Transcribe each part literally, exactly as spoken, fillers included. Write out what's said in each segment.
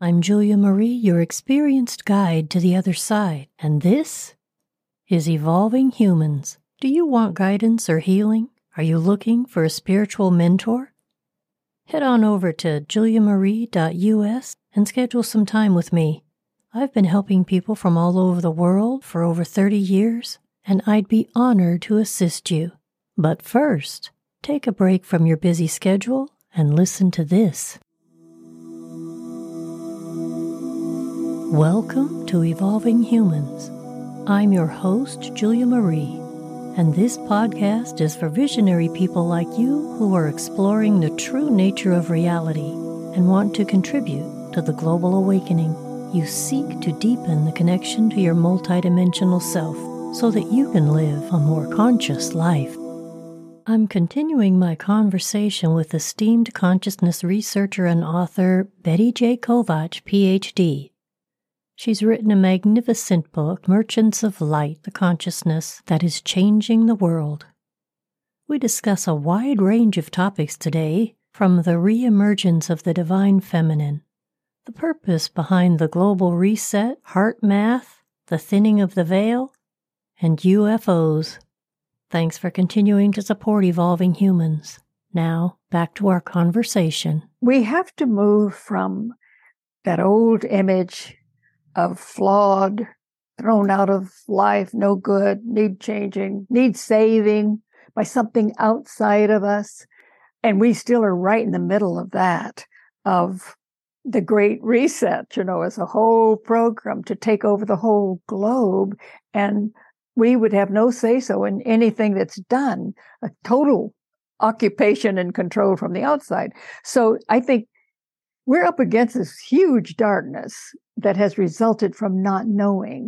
I'm Julia Marie, your experienced guide to the other side, and this is Evolving Humans. Do you want guidance or healing? Are you looking for a spiritual mentor? Head on over to julia marie dot u s and schedule some time with me. I've been helping people from all over the world for over thirty years, and I'd be honored to assist you. But first, take a break from your busy schedule and listen to this. Welcome to Evolving Humans. I'm your host, Julia Marie, and this podcast is for visionary people like you who are exploring the true nature of reality and want to contribute to the global awakening. You seek to deepen the connection to your multidimensional self so that you can live a more conscious life. I'm continuing my conversation with esteemed consciousness researcher and author Betty J. Kovach, P H D. She's written a magnificent book, Merchants of Light, the Consciousness That Is Changing the World. We discuss a wide range of topics today, from the re-emergence of the divine feminine, the purpose behind the global reset, heart math, the thinning of the veil, and U F Os. Thanks for continuing to support Evolving Humans. Now, back to our conversation. We have to move from that old image of flawed, thrown out of life, no good, need changing, need saving by something outside of us. And we still are right in the middle of that, of the Great Reset, you know, as a whole program to take over the whole globe. And we would have no say-so in anything that's done, a total occupation and control from the outside. So I think we're up against this huge darkness that has resulted from not knowing.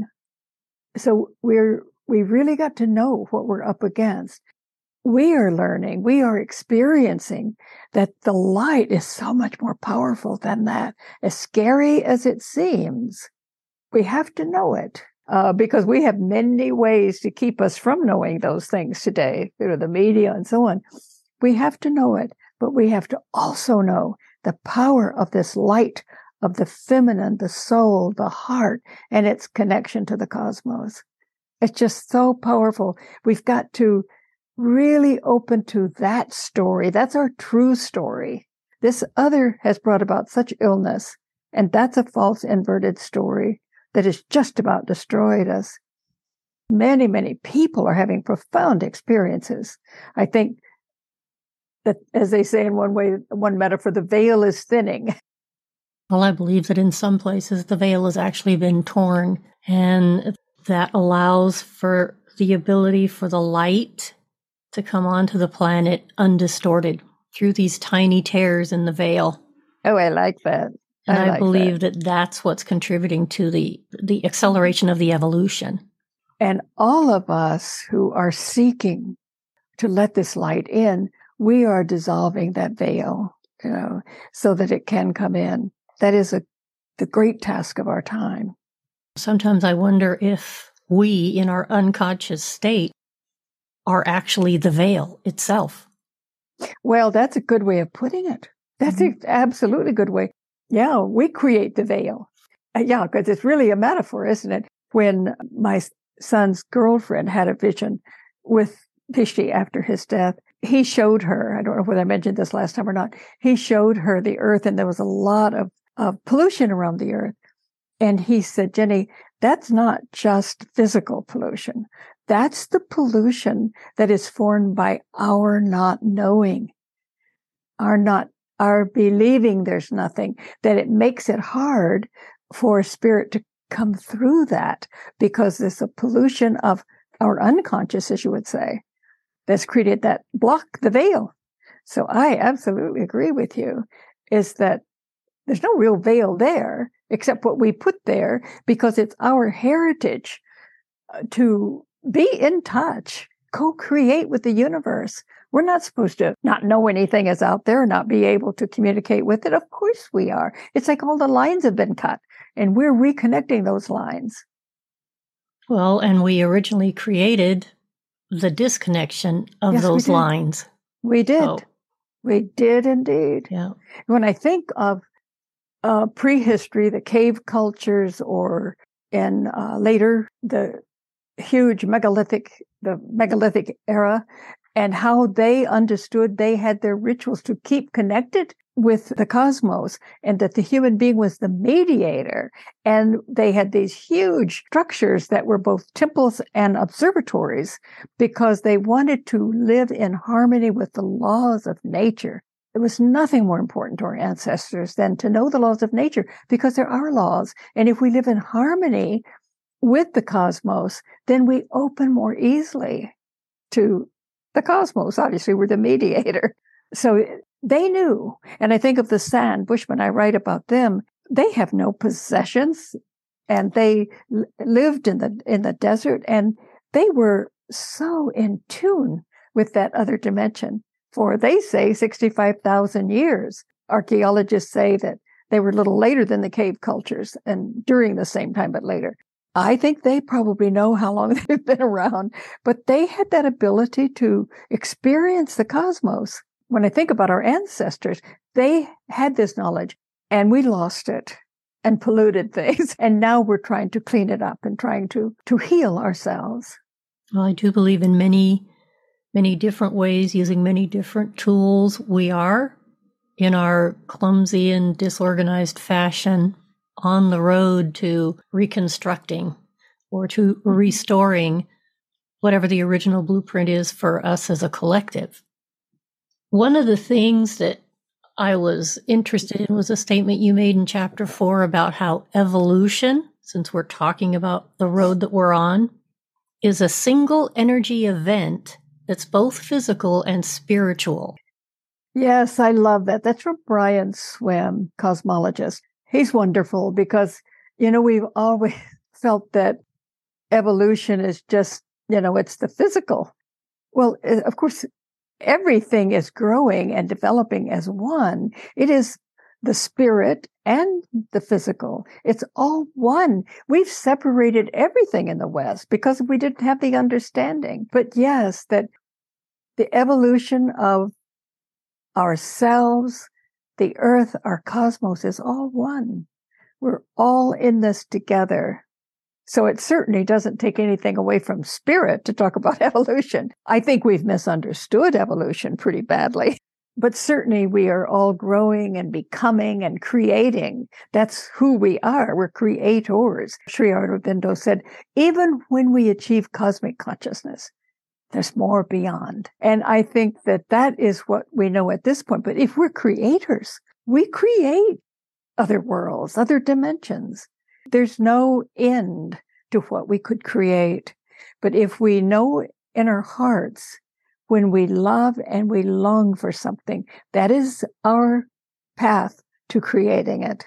So we're, we really got to know what we're up against. We are learning, we are experiencing that the light is so much more powerful than that. As scary as it seems, we have to know it. Uh, because we have many ways to keep us from knowing those things today, you know, the media and so on. We have to know it, but we have to also know the power of this light of the feminine, the soul, the heart, and its connection to the cosmos. It's just so powerful. We've got to really open to that story. That's our true story. This other has brought about such illness, and that's a false inverted story that has just about destroyed us. Many, many people are having profound experiences. I think that, as they say in one way, one metaphor, the veil is thinning. Well, I believe that in some places the veil has actually been torn, and that allows for the ability for the light to come onto the planet undistorted through these tiny tears in the veil. Oh, I like that. And I, I like believe that. that that's what's contributing to the, the acceleration of the evolution. And all of us who are seeking to let this light in, we are dissolving that veil, you know, so that it can come in. That is a the great task of our time. Sometimes I wonder if we, in our unconscious state, are actually the veil itself. Well, that's a good way of putting it. That's mm-hmm. an absolutely good way. Yeah, we create the veil. Uh, yeah, because it's really a metaphor, isn't it? When my son's girlfriend had a vision with Pishti after his death, he showed her, I don't know whether I mentioned this last time or not, he showed her the earth, and there was a lot of, of pollution around the earth. And he said, Jenny, that's not just physical pollution. That's the pollution that is formed by our not knowing, our not our believing there's nothing, that it makes it hard for spirit to come through that, because there's a pollution of our unconscious, as you would say, that's created that block the veil. So I absolutely agree with you, is that there's no real veil there except what we put there, because it's our heritage to be in touch, co-create with the universe. We're not supposed to not know anything is out there, not be able to communicate with it. Of course we are. It's like all the lines have been cut, and we're reconnecting those lines. Well, and we originally created the disconnection of yes, those we lines. We did. So, we did indeed. Yeah. When I think of uh, prehistory, the cave cultures, or in uh, later the huge megalithic, the megalithic era, and how they understood they had their rituals to keep connected with the cosmos, and that the human being was the mediator. And they had these huge structures that were both temples and observatories because they wanted to live in harmony with the laws of nature. There was nothing more important to our ancestors than to know the laws of nature, because there are laws. And if we live in harmony with the cosmos, then we open more easily to the cosmos. Obviously, we're the mediator. So they knew. And I think of the San Bushmen, I write about them. They have no possessions, and they l- lived in the in the desert, and they were so in tune with that other dimension for, they say, sixty-five thousand years. Archaeologists say that they were a little later than the cave cultures and during the same time, but later. I think they probably know how long they've been around, but they had that ability to experience the cosmos. When I think about our ancestors, they had this knowledge, and we lost it and polluted things. And now we're trying to clean it up and trying to, to heal ourselves. Well, I do believe in many, many different ways, using many different tools. We are, in our clumsy and disorganized fashion, on the road to reconstructing or to restoring whatever the original blueprint is for us as a collective. One of the things that I was interested in was a statement you made in chapter four about how evolution, since we're talking about the road that we're on, is a single energy event that's both physical and spiritual. Yes, I love that. That's from Brian Swimme, cosmologist. He's wonderful because, you know, we've always felt that evolution is just, you know, it's the physical. Well, of course, everything is growing and developing as one. It is the spirit and the physical. It's all one. We've separated everything in the West because we didn't have the understanding. But yes, that the evolution of ourselves, the earth, our cosmos is all one. We're all in this together. So it certainly doesn't take anything away from spirit to talk about evolution. I think we've misunderstood evolution pretty badly. But certainly we are all growing and becoming and creating. That's who we are. We're creators. Sri Aurobindo said, even when we achieve cosmic consciousness, there's more beyond. And I think that that is what we know at this point. But if we're creators, we create other worlds, other dimensions. There's no end to what we could create. But if we know in our hearts, when we love and we long for something, that is our path to creating it.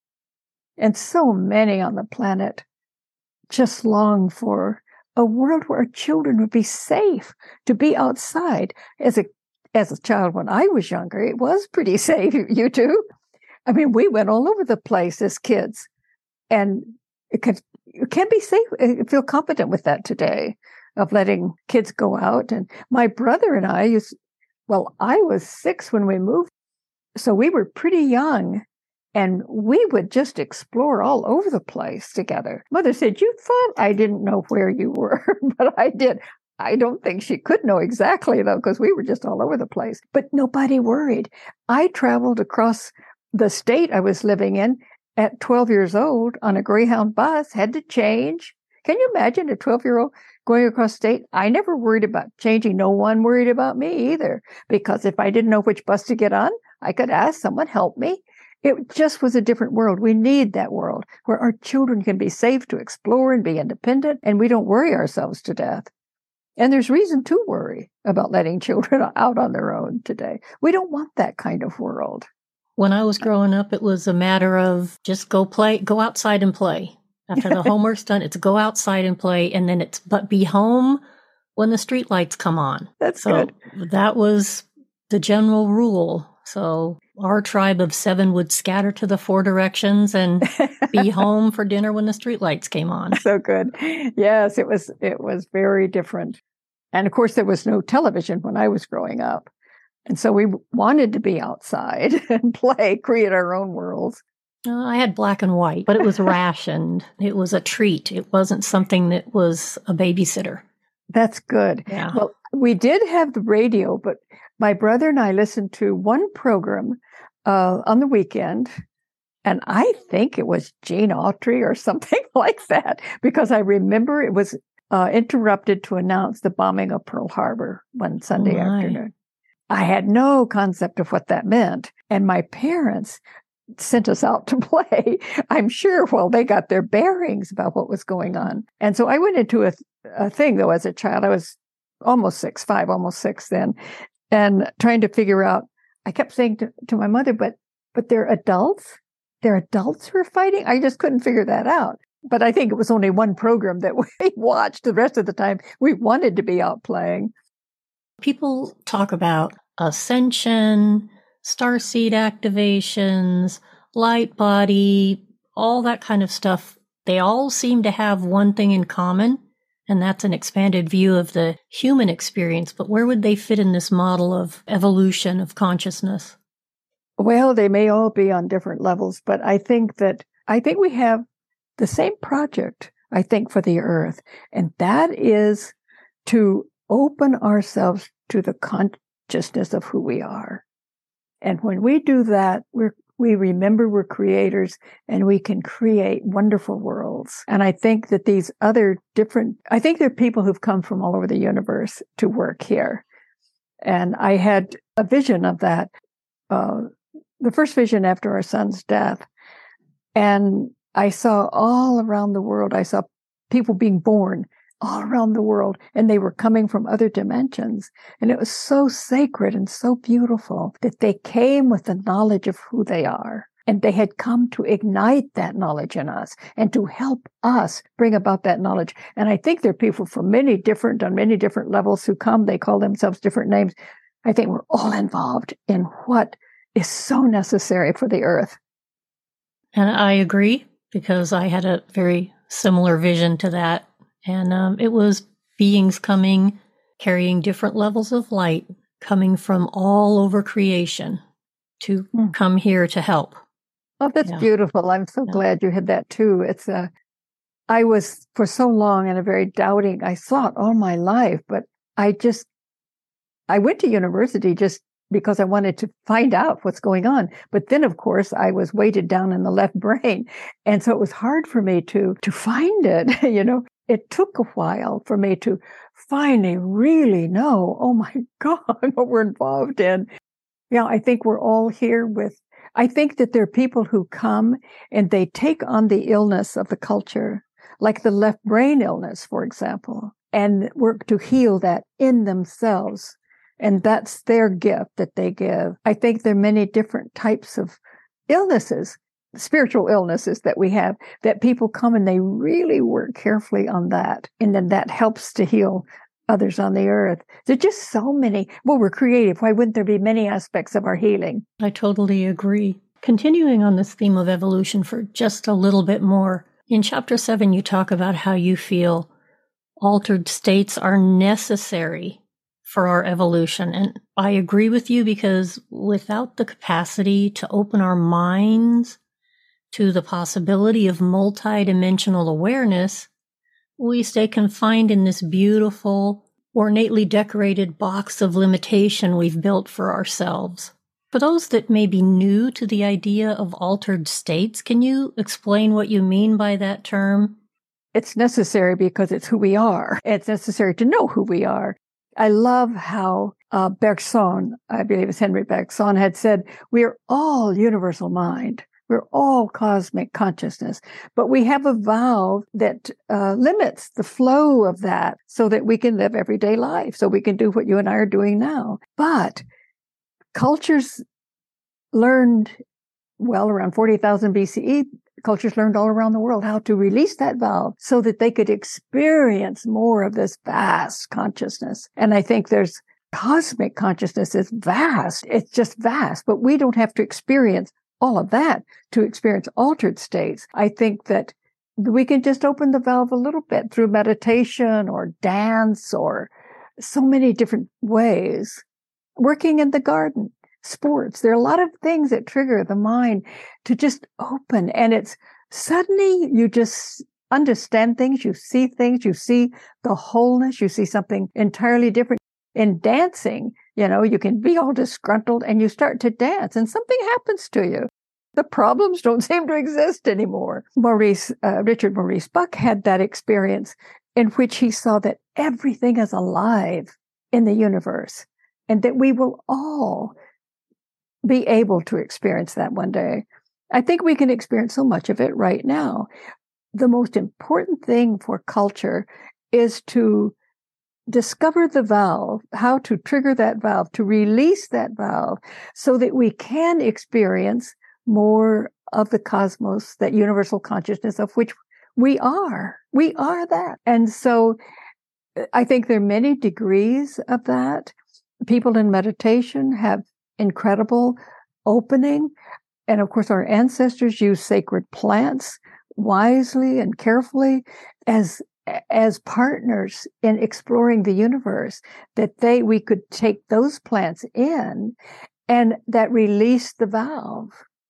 And so many on the planet just long for a world where our children would be safe to be outside. As a as a child, when I was younger, it was pretty safe. You too? I mean, we went all over the place as kids. And it can, it can be safe, feel competent with that today, of letting kids go out. And my brother and I used, well, I was six when we moved. So we were pretty young, and we would just explore all over the place together. Mother said, you thought I didn't know where you were, but I did. I don't think she could know exactly, though, because we were just all over the place. But nobody worried. I traveled across the state I was living in at twelve years old on a Greyhound bus, had to change. Can you imagine a twelve-year-old going across state? I never worried about changing. No one worried about me either, because if I didn't know which bus to get on, I could ask someone, help me. It just was a different world. We need that world where our children can be safe to explore and be independent, and we don't worry ourselves to death. And there's reason to worry about letting children out on their own today. We don't want that kind of world. When I was growing up, it was a matter of just go play, go outside and play. After the homework's done, it's go outside and play, and then it's but be home when the street lights come on. That's so good. That was the general rule. So our tribe of seven would scatter to the four directions and be home for dinner when the street lights came on. So good. Yes, it was it was very different. And of course, there was no television when I was growing up. And so we wanted to be outside and play, create our own worlds. Uh, I had black and white, but it was rationed. It was a treat. It wasn't something that was a babysitter. That's good. Yeah. Well, we did have the radio, but my brother and I listened to one program uh, on the weekend, and I think it was Gene Autry or something like that, because I remember it was uh, interrupted to announce the bombing of Pearl Harbor one Sunday Oh, my. afternoon. I had no concept of what that meant, and my parents sent us out to play. I'm sure, well, they got their bearings about what was going on. And so I went into a, a thing, though, as a child. I was almost six, five, almost six then, and trying to figure out, I kept saying to, to my mother, but but they're adults? They're adults who are fighting? I just couldn't figure that out. But I think it was only one program that we watched. The rest of the time, we wanted to be out playing. People talk about ascension, starseed activations, light body, all that kind of stuff. They all seem to have one thing in common, and that's an expanded view of the human experience. But where would they fit in this model of evolution of consciousness? Well, they may all be on different levels, but I think that I think we have the same project, I think, for the earth, and that is to open ourselves to the consciousness of who we are. And when we do that, we're, we remember we're creators and we can create wonderful worlds. And I think that these other different, I think there are people who've come from all over the universe to work here. And I had a vision of that, uh, the first vision after our son's death. And I saw all around the world, I saw people being born all around the world, and they were coming from other dimensions. And it was so sacred and so beautiful that they came with the knowledge of who they are. And they had come to ignite that knowledge in us and to help us bring about that knowledge. And I think there are people from many different, on many different levels who come, they call themselves different names. I think we're all involved in what is so necessary for the earth. And I agree, because I had a very similar vision to that. And um, it was beings coming, carrying different levels of light, coming from all over creation to mm. come here to help. Oh, that's yeah. beautiful. I'm so yeah. glad you had that too. It's a, I was for so long in a very doubting, I thought all my life, but I just, I went to university just because I wanted to find out what's going on. But then, of course, I was weighted down in the left brain. And so it was hard for me to, to find it, you know. It took a while for me to finally really know, oh my God, what we're involved in. Yeah, I think we're all here with, I think that there are people who come and they take on the illness of the culture, like the left brain illness, for example, and work to heal that in themselves. And that's their gift that they give. I think there are many different types of illnesses, spiritual illnesses that we have, that people come and they really work carefully on that. And then that helps to heal others on the earth. There's just so many. Well, we're creative. Why wouldn't there be many aspects of our healing? I totally agree. Continuing on this theme of evolution for just a little bit more, in chapter seven, you talk about how you feel altered states are necessary for our evolution. And I agree with you, because without the capacity to open our minds to the possibility of multidimensional awareness, we stay confined in this beautiful, ornately decorated box of limitation we've built for ourselves. For those that may be new to the idea of altered states, can you explain what you mean by that term? It's necessary because it's who we are. It's necessary to know who we are. I love how uh, Bergson, I believe it's Henry Bergson, had said, we are all universal mind. We're all cosmic consciousness, but we have a valve that uh, limits the flow of that so that we can live everyday life, so we can do what you and I are doing now. But cultures learned, well, around forty thousand B C E, cultures learned all around the world how to release that valve so that they could experience more of this vast consciousness. And I think there's cosmic consciousness is vast. It's just vast, but we don't have to experience all of that to experience altered states. I think that we can just open the valve a little bit through meditation or dance or so many different ways. Working in the garden, sports. There are a lot of things that trigger the mind to just open. And it's suddenly you just understand things, you see things, you see the wholeness, you see something entirely different. In dancing, you know, you can be all disgruntled and you start to dance and something happens to you. The problems don't seem to exist anymore. Maurice, uh, Richard Maurice Buck had that experience in which he saw that everything is alive in the universe and that we will all be able to experience that one day. I think we can experience so much of it right now. The most important thing for culture is to discover the valve, how to trigger that valve, to release that valve so that we can experience more of the cosmos, that universal consciousness of which we are. We are that. And so I think there are many degrees of that. People in meditation have incredible opening. And of course, our ancestors used sacred plants wisely and carefully as as partners in exploring the universe, that they we could take those plants in and that released the valve.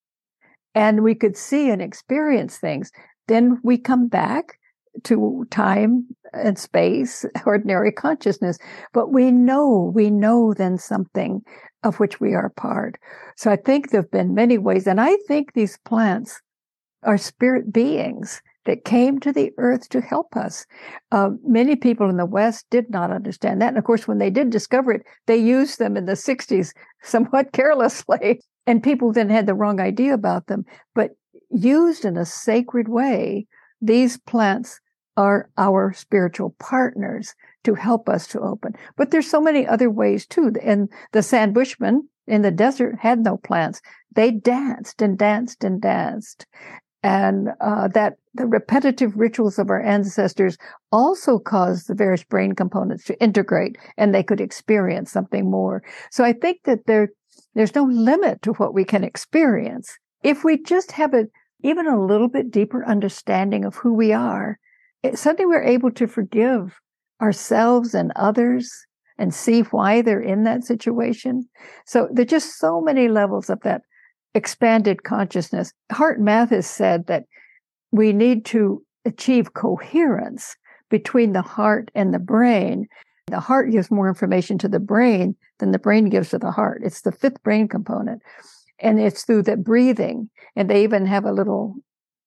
And we could see and experience things. Then we come back to time and space, ordinary consciousness. But we know, we know then something of which we are part. So I think there have been many ways. And I think these plants are spirit beings that came to the earth to help us. Uh, many people in the West did not understand that. And of course, when they did discover it, they used them in the sixties somewhat carelessly. And people then had the wrong idea about them. But used in a sacred way, these plants are our spiritual partners to help us to open. But there's so many other ways too. And the Sand Bushmen in the desert had no plants. They danced and danced and danced. And uh, that the repetitive rituals of our ancestors also caused the various brain components to integrate, and they could experience something more. So I think that there, there's no limit to what we can experience. If we just have a, even a little bit deeper understanding of who we are, it, suddenly we're able to forgive ourselves and others and see why they're in that situation. So there's just so many levels of that expanded consciousness. Hart Mathis said that we need to achieve coherence between the heart and the brain. The heart gives more information to the brain than the brain gives to the heart. It's the fifth brain component. And it's through the breathing. And they even have a little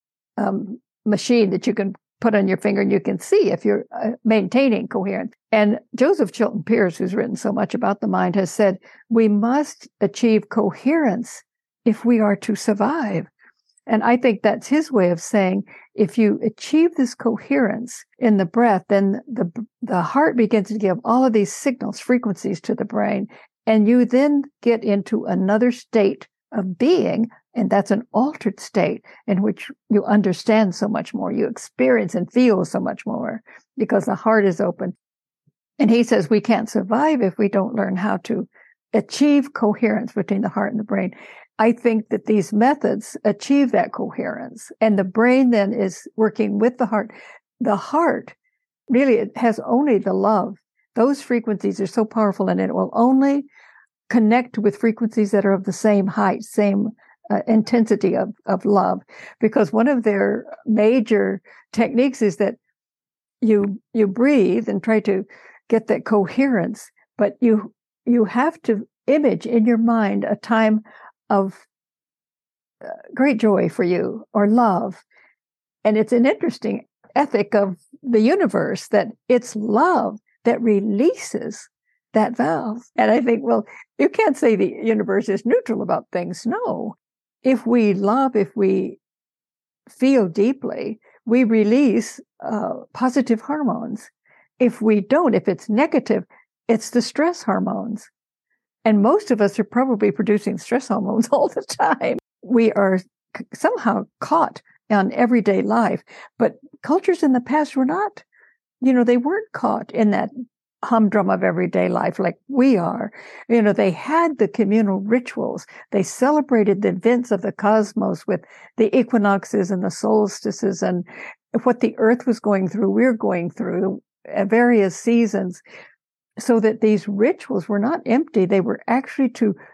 um, machine that you can put on your finger and you can see if you're uh, maintaining coherence. And Joseph Chilton Pearce, who's written so much about the mind, has said, we must achieve coherence if we are to survive. And I think that's his way of saying, if you achieve this coherence in the breath, then the, the heart begins to give all of these signals, frequencies to the brain, and you then get into another state of being, and that's an altered state in which you understand so much more, you experience and feel so much more because the heart is open. And he says we can't survive if we don't learn how to achieve coherence between the heart and the brain. I think that these methods achieve that coherence, and the brain then is working with the heart. The heart really it has only the love. Those frequencies are so powerful, and it will only connect with frequencies that are of the same height, same uh, intensity of, of love. Because one of their major techniques is that you you breathe and try to get that coherence, but you you have to image in your mind a time of uh, great joy for you or love. And it's an interesting ethic of the universe that it's love that releases that valve. And I think, well, you can't say the universe is neutral about things. No. If we love, if we feel deeply, we release uh, positive hormones. If we don't, if it's negative, it's the stress hormones. And most of us are probably producing stress hormones all the time. We are c- somehow caught on everyday life. But cultures in the past were not, you know, they weren't caught in that humdrum of everyday life like we are. You know, they had the communal rituals. They celebrated the events of the cosmos with the equinoxes and the solstices and what the earth was going through, we're going through at various seasons. So that these rituals were not empty. They were actually to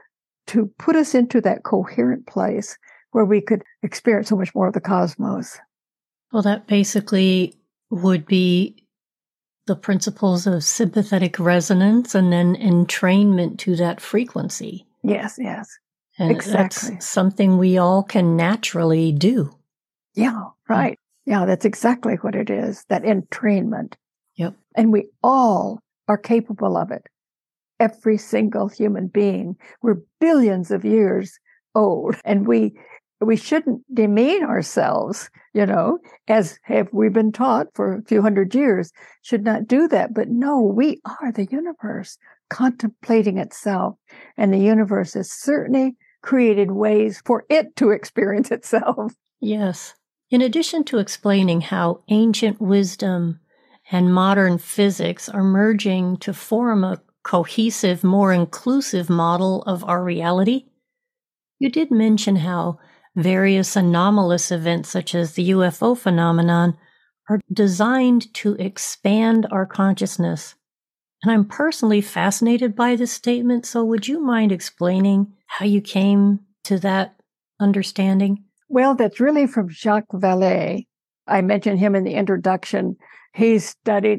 to put us into that coherent place where we could experience so much more of the cosmos. Well, that basically would be the principles of sympathetic resonance and then entrainment to that frequency. Yes, yes. And exactly. That's something we all can naturally do. Yeah, right. Yeah, that's exactly what it is, that entrainment. Yep. And we all are capable of it. Every single human being. We're billions of years old, and we we shouldn't demean ourselves, you know, as have we been taught for a few hundred years, should not do that. But no, we are the universe contemplating itself, and the universe has certainly created ways for it to experience itself. Yes. In addition to explaining how ancient wisdom and modern physics are merging to form a cohesive, more inclusive model of our reality, you did mention how various anomalous events such as the U F O phenomenon are designed to expand our consciousness. And I'm personally fascinated by this statement, so would you mind explaining how you came to that understanding? Well, that's really from Jacques Vallée. I mentioned him in the introduction. He studied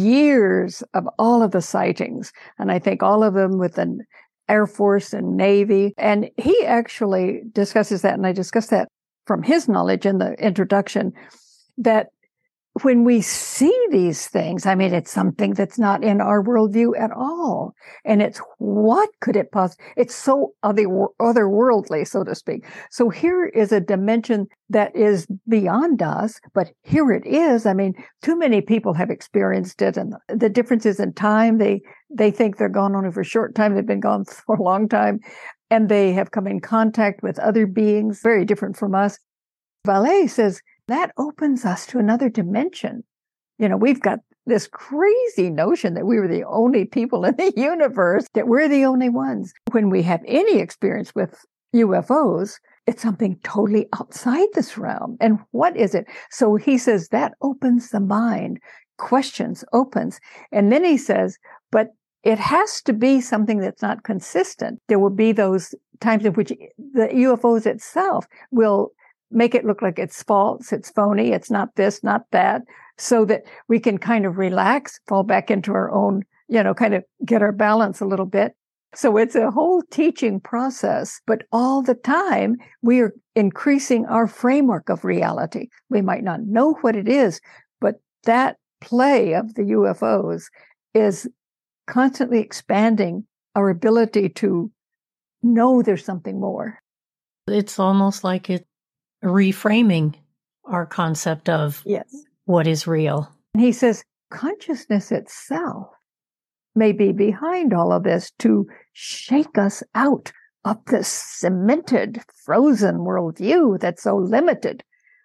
years of all of the sightings, and I think all of them with the Air Force and Navy. And he actually discusses that, and I discussed that from his knowledge in the introduction, that when we see these things, I mean, it's something that's not in our worldview at all. And it's what could it possibly, it's so other, otherworldly, so to speak. So here is a dimension that is beyond us, but here it is. I mean, too many people have experienced it, and the differences in time, they, they think they're gone only for a short time. They've been gone for a long time, and they have come in contact with other beings very different from us. Vallée says, that opens us to another dimension. You know, we've got this crazy notion that we were the only people in the universe, that we're the only ones. When we have any experience with U F Os, it's something totally outside this realm. And what is it? So he says that opens the mind, questions, opens. And then he says, but it has to be something that's not consistent. There will be those times in which the U F Os itself will make it look like it's false, it's phony, it's not this, not that, so that we can kind of relax, fall back into our own, you know, kind of get our balance a little bit. So it's a whole teaching process, but all the time we are increasing our framework of reality. We might not know what it is, but that play of the U F Os is constantly expanding our ability to know there's something more. It's almost like it reframing our concept of yes. what is real. And he says consciousness itself may be behind all of this to shake us out of this cemented, frozen worldview that's so limited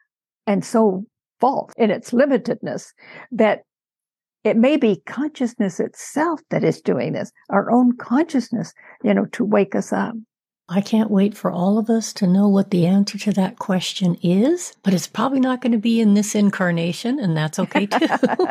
and so false in its limitedness, that it may be consciousness itself that is doing this, our own consciousness, you know, to wake us up. I can't wait for all of us to know what the answer to that question is, but it's probably not going to be in this incarnation, and that's okay too.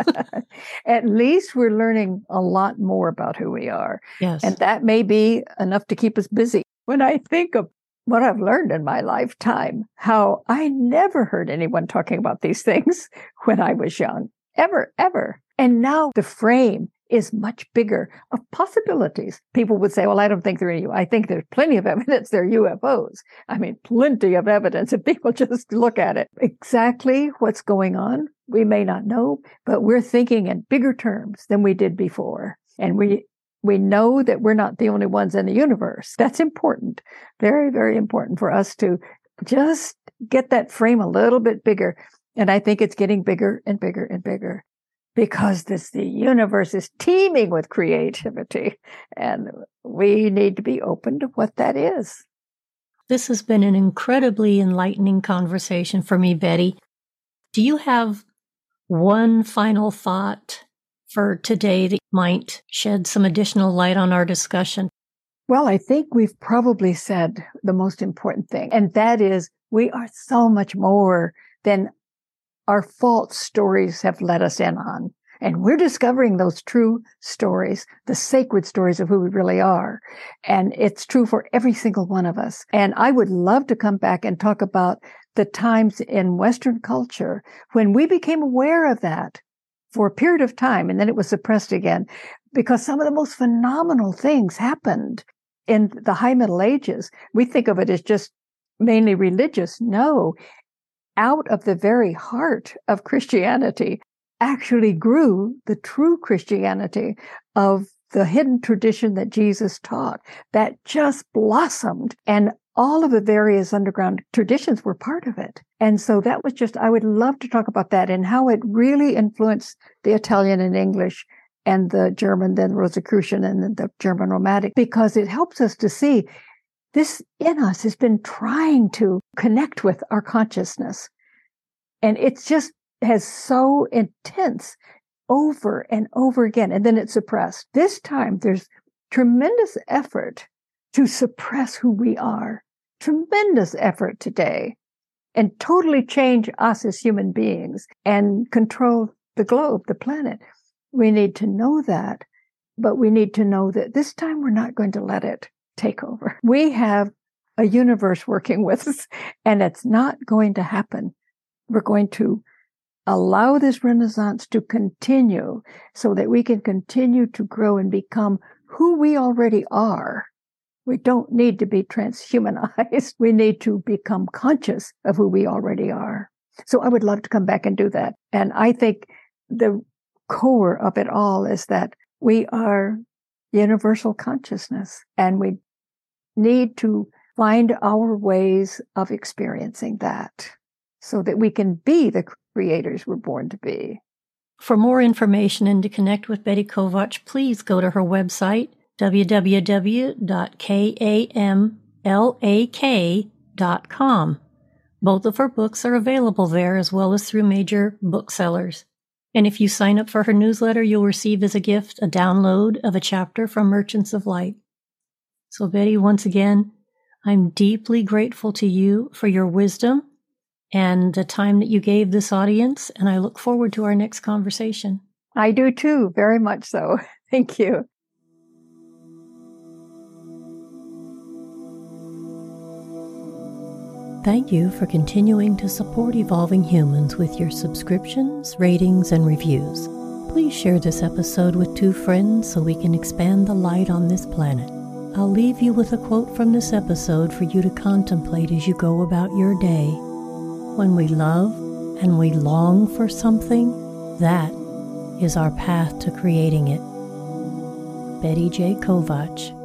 At least we're learning a lot more about who we are. Yes. And that may be enough to keep us busy. When I think of what I've learned in my lifetime, how I never heard anyone talking about these things when I was young, ever, ever. And now the frame is much bigger of possibilities. People would say, well, I don't think they're any. I think there's plenty of evidence they're U F Os. I mean, plenty of evidence if people just look at it. Exactly what's going on, we may not know, but we're thinking in bigger terms than we did before. And we we know that we're not the only ones in the universe. That's important. Very, very important for us to just get that frame a little bit bigger. And I think it's getting bigger and bigger and bigger, because this, the universe is teeming with creativity, and we need to be open to what that is. This has been an incredibly enlightening conversation for me, Betty. Do you have one final thought for today that might shed some additional light on our discussion? Well, I think we've probably said the most important thing, and that is we are so much more than our false stories have let us in on. And we're discovering those true stories, the sacred stories of who we really are. And it's true for every single one of us. And I would love to come back and talk about the times in Western culture when we became aware of that for a period of time, and then it was suppressed again, because some of the most phenomenal things happened in the High Middle Ages. We think of it as just mainly religious. No, out of the very heart of Christianity actually grew the true Christianity of the hidden tradition that Jesus taught that just blossomed, and all of the various underground traditions were part of it. And so that was just, I would love to talk about that and how it really influenced the Italian and English and the German, then Rosicrucian and the German Romantic, because it helps us to see this in us has been trying to connect with our consciousness. And it's just has so intense over and over again, and then it's suppressed. This time, there's tremendous effort to suppress who we are, tremendous effort today, and totally change us as human beings and control the globe, the planet. We need to know that, but we need to know that this time we're not going to let it take over. We have a universe working with us, and it's not going to happen. We're going to allow this renaissance to continue so that we can continue to grow and become who we already are. We don't need to be transhumanized. We need to become conscious of who we already are. So I would love to come back and do that. And I think the core of it all is that we are universal consciousness, and we need to find our ways of experiencing that so that we can be the creators we're born to be. For more information and to connect with Betty Kovach, please go to her website, w w w dot kamlak dot com. Both of her books are available there, as well as through major booksellers. And if you sign up for her newsletter, you'll receive as a gift a download of a chapter from Merchants of Light. So, Betty, once again, I'm deeply grateful to you for your wisdom and the time that you gave this audience, and I look forward to our next conversation. I do too, very much so. Thank you. Thank you for continuing to support Evolving Humans with your subscriptions, ratings, and reviews. Please share this episode with two friends so we can expand the light on this planet. I'll leave you with a quote from this episode for you to contemplate as you go about your day. When we love and we long for something, that is our path to creating it. Betty J. Kovach.